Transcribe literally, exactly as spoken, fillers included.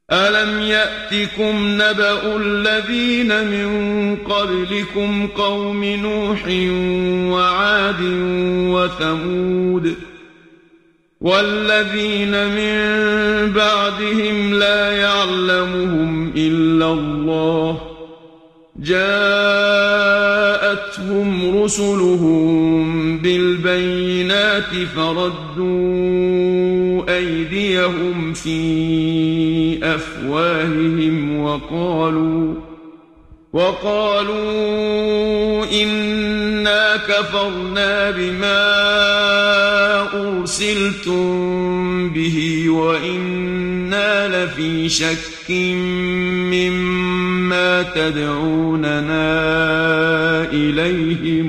ألم يأتكم نبأ الذين من قبلكم قوم نوح وعاد وثمود والذين من بعدهم لا يعلمهم إلا الله جاءتهم رسلهم بالبينات فردوا أيديهم في أفواههم وقالوا وقالوا إنا كفرنا بما أرسلتم به وإنا لفي شك مما تدعوننا إليه